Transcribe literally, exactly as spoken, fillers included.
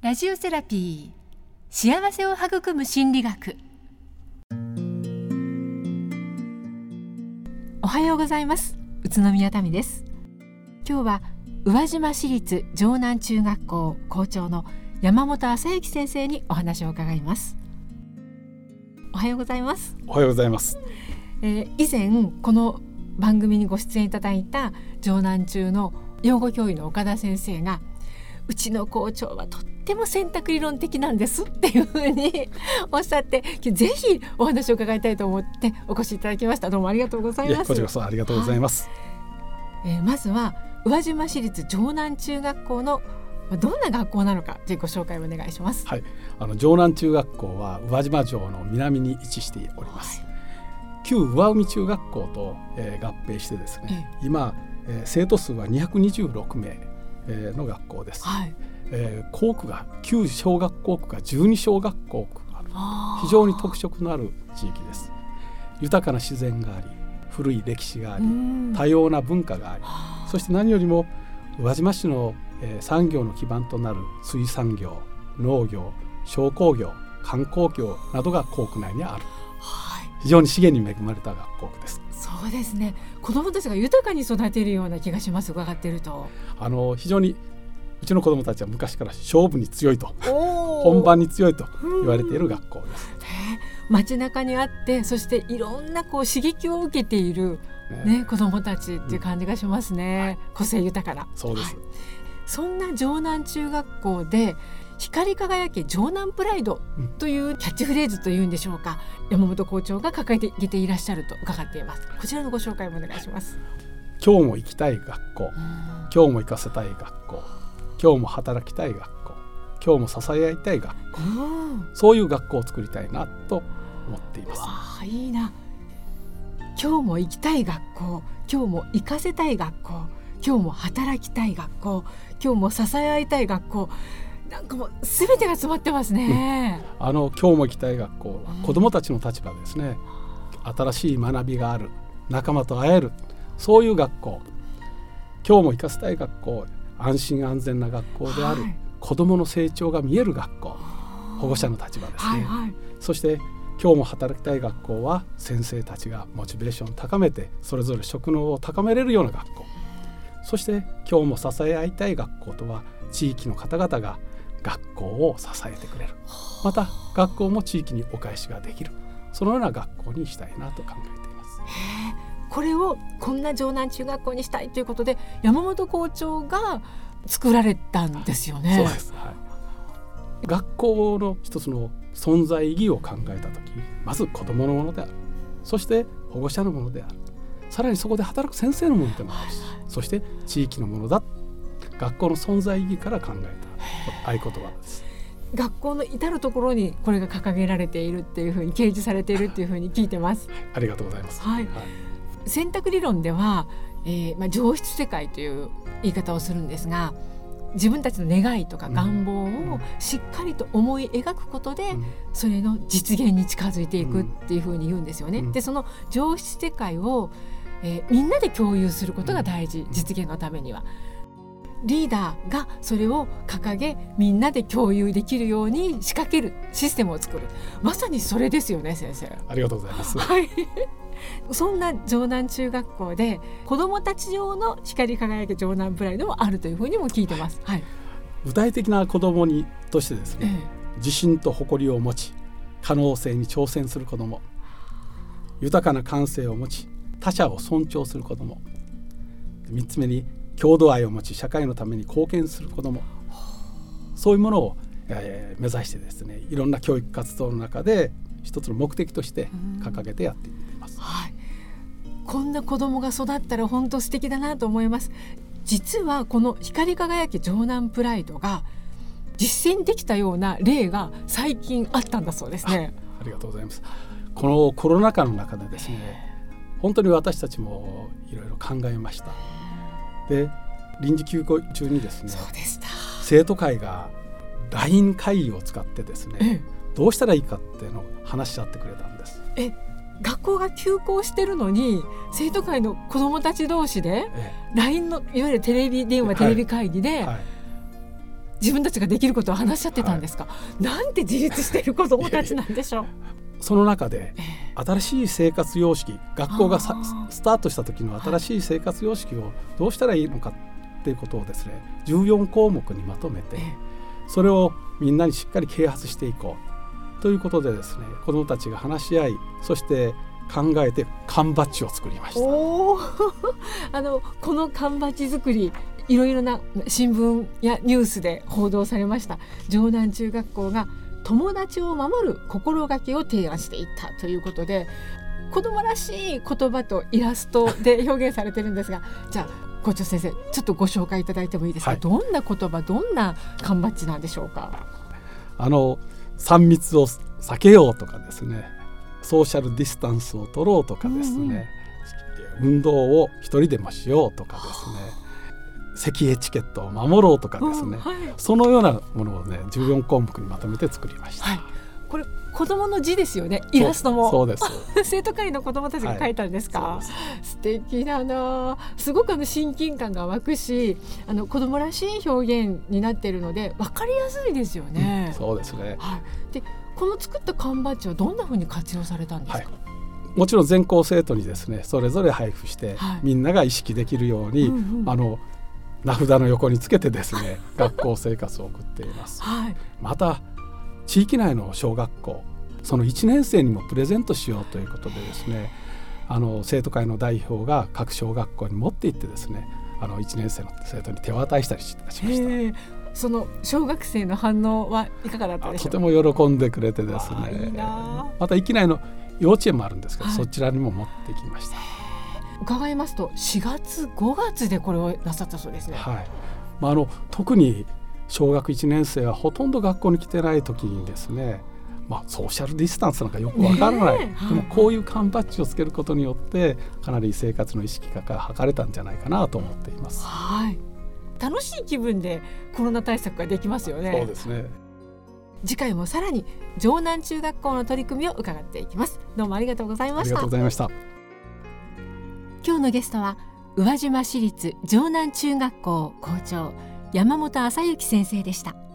ラジオセラピー、幸せを育む心理学。おはようございます。宇都宮民です。今日は宇和島市立城南中学校校長の山本朝幸先生にお話を伺います。おはようございます。 おはようございます。 えー、以前この番組にご出演いただいた城南中の養護教諭の岡田先生が、うちの校長はとっても選択理論的なんですっていうふうにおっしゃって、ぜひお話を伺いたいと思ってお越しいただきました。どうもありがとうございます。 こちらこそありがとうございます。 はい、えー、まずは宇和島市立城南中学校のどんな学校なのか、ぜひご紹介をお願いします。 はい、あの城南中学校は宇和島城の南に位置しております。はい、旧宇和海中学校と、えー、合併してですね、えー、今、えー、生徒数はにひゃくにじゅうろくめい、えー、の学校です。はい、えー、校区が旧小学校区がじゅうに小学校区がある、非常に特色のある地域です。豊かな自然があり、古い歴史があり、多様な文化があり、そして何よりも宇和島市の、えー、産業の基盤となる水産業、農業、商工業、観光業などが校区内にある、はい、非常に資源に恵まれた学校区です。 そうですね。子どもたちが豊かに育てるような気がします。伺っていると、 あの非常にうちの子どもたちは昔から勝負に強いと、本番に強いと言われている学校です。 街中にあって、そしていろんなこう刺激を受けている、ねね、子どもたちっていう感じがしますね。はい、個性豊かな。 そうです。はい、 そんな城南中学校で光り輝け城南プライドというキャッチフレーズというんでしょうか、うん、山本校長が掲げていらっしゃると伺っています。こちらのご紹介もお願いします。 今日も行きたい学校、今日も行かせたい学校、今日も働きたい学校、今日も支え合いたい学校、そういう学校を作りたいなと思っています。わあ、いいな。今日も行きたい学校、今日も行かせたい学校、今日も働きたい学校、今日も支え合いたい学校、なんかもう全てが詰まってますね。 うん、あの今日も行きたい学校は子どもたちの立場ですね。新しい学びがある、仲間と会える、そういう学校。今日も行かせたい学校、安心安全な学校である、はい、子どもの成長が見える学校、保護者の立場ですね。はいはい、そして今日も働きたい学校は先生たちがモチベーションを高めて、それぞれ職能を高めれるような学校。そして今日も支え合いたい学校とは、地域の方々が学校を支えてくれる、また学校も地域にお返しができる、そのような学校にしたいなと考えています。 へー、これをこんな城南中学校にしたいということで山本校長が作られたんですよね。 そうです。はい、学校の一つの存在意義を考えたとき、まず子どものものである、そして保護者のものである、さらにそこで働く先生のものでもあるし、そして地域のものだ、学校の存在意義から考えた合言葉です。 学校の至るところにこれが掲げられているっていうふうに、掲示されているっていうふうに聞いてます。 ありがとうございます。 はいはい、選択理論では、えーまあ、上質世界という言い方をするんですが、自分たちの願いとか願望をしっかりと思い描くことで、うん、それの実現に近づいていくっていうふうに言うんですよね。うん、でその上質世界を、えー、みんなで共有することが大事、実現のためには。リーダーがそれを掲げ、みんなで共有できるように仕掛けるシステムを作る、まさにそれですよね、先生。 ありがとうございます。 はい、そんな城南中学校で子どもたち用の光り輝け城南プライドもあるというふうにも聞いてます。はい、 具体的な子どもにとしてですね、ええ、自信と誇りを持ち、可能性に挑戦する子ども、豊かな感性を持ち、他者を尊重する子ども、みっつめに郷土愛を持ち、社会のために貢献する子ども、そういうものを、えー、目指してですね、いろんな教育活動の中で一つの目的として掲げてやっています。 はい、こんな子どもが育ったら本当素敵だなと思います。実はこの光り輝き城南プライドが実践できたような例が最近あったんだそうですね。 あ、ありがとうございます。このコロナ禍の中でですね、本当に私たちもいろいろ考えました。で、臨時休校中にですね、 そうでした、 生徒会が ライン 会議を使ってですね、どうしたらいいかっていうのを話し合ってくれたんです。 え、学校が休校してるのに生徒会の子どもたち同士で ライン のいわゆるテレビ電話、テレビ会議で、はいはい、 自分たちができることを話し合ってたんですか、はい、なんて自立している子どもたちなんでしょう。 その中で新しい生活様式、学校がさスタートした時の新しい生活様式をどうしたらいいのかっていうことをですねじゅうよんこうもくにまとめて、それをみんなにしっかり啓発していこうということでですね、子どもたちが話し合い、そして考えて缶バッジを作りました。 おあのこの缶バッジ作り、いろいろな新聞やニュースで報道されました。城南中学校が友達を守る心がけを提案していったということで、子どもらしい言葉とイラストで表現されてるんですが、じゃあ校長先生、ちょっとご紹介いただいてもいいですか、はい、どんな言葉、どんな缶バッジなんでしょうか。 あのさん密を避けようとかですね、ソーシャルディスタンスを取ろうとかですね、うんうん、運動を一人でもしようとかですね、咳エチケットを守ろうとかですね、はい、そのようなものをねじゅうよんこうもくにまとめて作りました、はい、 これ子どもの字ですよね、イラストも。 そうです生徒会の子どもたちが描いたんですか、はい、素敵だな。すごくあの親近感が湧くし、あの子どもらしい表現になっているので分かりやすいですよね、 うん、そうですね、 はい、でこの作った缶バッジはどんなふうに活用されたんですか。はい、 もちろん全校生徒にですねそれぞれ配布して、はい、みんなが意識できるように、うんうん、あの名札の横につけてですね学校生活を送っています、はい、また地域内の小学校、そのいちねん生にもプレゼントしようということでですね、あの生徒会の代表が各小学校に持って行ってですね、あのいちねん生の生徒に手渡したりしました。 その小学生の反応はいかがだったでしょう。 とても喜んでくれてですね、いいな。また駅内の幼稚園もあるんですけど、はい、そちらにも持ってきました。 伺いますとしがつごがつでこれをなさったそうですね。 はい、まあ、あの特に小学いちねん生はほとんど学校に来てない時にですね、まあ、ソーシャルディスタンスなんかよくわからない、ね、でもこういう缶バッジをつけることによってかなり生活の意識が図れたんじゃないかなと思っています。 はい、楽しい気分でコロナ対策ができますよね。 そうですね。 次回もさらに城南中学校の取り組みを伺っていきます。どうもありがとうございました。 ありがとうございました。 今日のゲストは宇和島市立城南中学校校長山本朝幸先生でした。